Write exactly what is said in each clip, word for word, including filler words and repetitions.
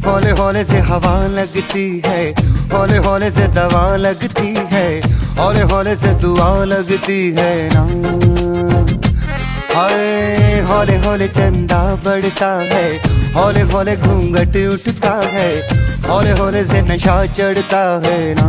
हौले हौले से हवा लगती है, हौले हौले से दवा लगती है, हौले हौले से दुआ लगती है ना। हाय हौले हौले चंदा बढ़ता है, हौले हौले घूंघट उठता है, हौले हौले से नशा चढ़ता है ना।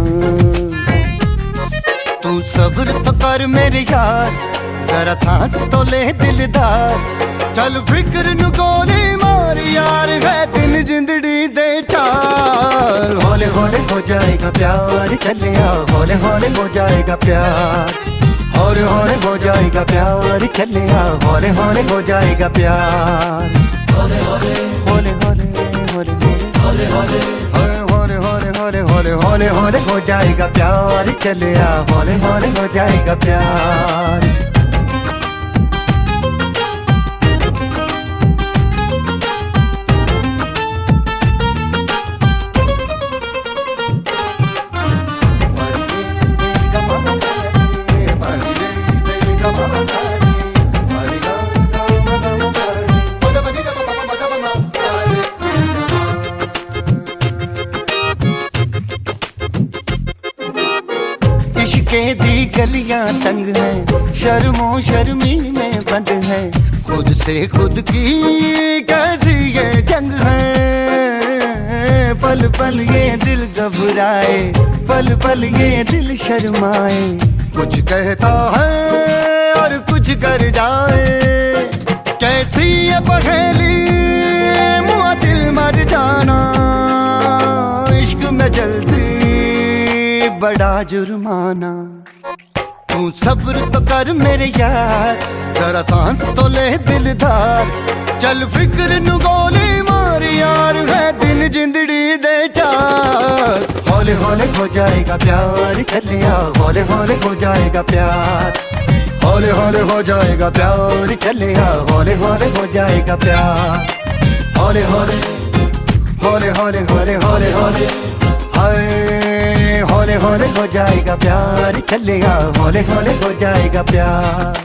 तू सब्र तो कर मेरे यार, जरा सांस तो ले दिलदार, चल फिक्र नु गोली मार यार, है दिन जिंदड़ी दे चार। हौले हौले हो जाएगा प्यार, चले आ हौले हौले हो जाएगा प्यार, हौले हौले हो जाएगा प्यार, चले आ हौले हौले हो जाएगा प्यार। हौले हौले हौले हौले हौले हौले हौले हौले हौले हौले हौले हौले हौले हो जाएगा प्यार, चले आ हौले हौले हो जाएगा प्यार। इश्क़े दी गलियां तंग है, शर्मो शर्मी में बंद है, खुद से खुद की कैसी ये जंग है। पल पल ये दिल घबराए, पल पल ये दिल शर्माए, कुछ कहता है और कुछ कर जाए, कैसी ये पहेली मुआ दिल मर जाना। इश्क में जल्दी बड़ा जुर्माना, तू सब्र तो कर मेरे यार, जरा सांस तो ले दिलदार, चल फिक्र नु गोली मार यार, है दिन जिंदड़ी दे चार। हौले हौले हो जाएगा प्यार, चले आ हौले हौले हो जाएगा प्यार, हौले हौले हो जाएगा प्यार, चले आ हौले हौले हो जाएगा प्यार। हौले हौले हौले हौले हौले हौले हौले हाय हौले हौले हो जाएगा प्यार, चले आ हौले हौले हो जाएगा प्यार।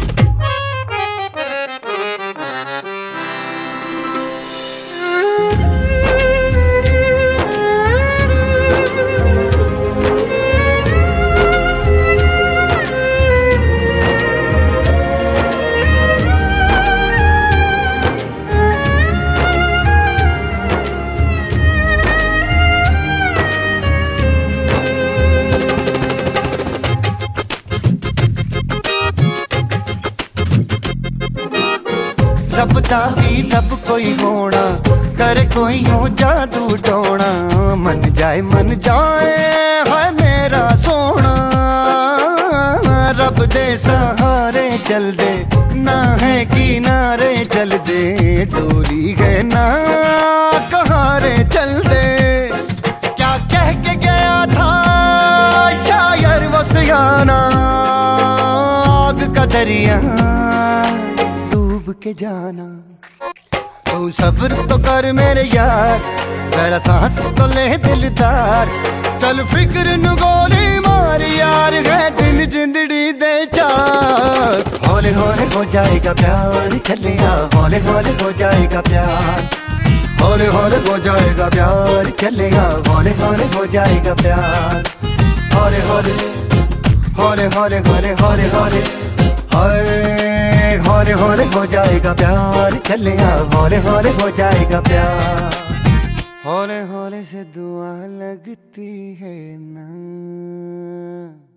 रब दा भी रब कोई होना, करे कोई हो जादू टोना, मन जाए मन जाए है मेरा सोना। रब दे सहारे चल दे, ना है किनारे चल दे, डोली है ना कहारे चल दे। क्या कह के गया था शायर वो सियाना, आग का दरिया के जाना। तू सब्र तो कर मेरे यार, जरा सांस तो ले दिलदार, चल फिक्र नु गोली मार यार, है दिन जिंदड़ी दे चार। हौले हौले हो जाएगा प्यार, चले आ हौले हौले हो जाएगा प्यार, हौले हौले हो जाएगा प्यार, चले आ हौले हौले हो जाएगा प्यार। हौले हौले हौले हौले हौले हौले हौले हाय हौले हौले हो जाएगा प्यार, चले आ हौले हौले हो जाएगा प्यार। हौले हौले से दुआ लगती है ना।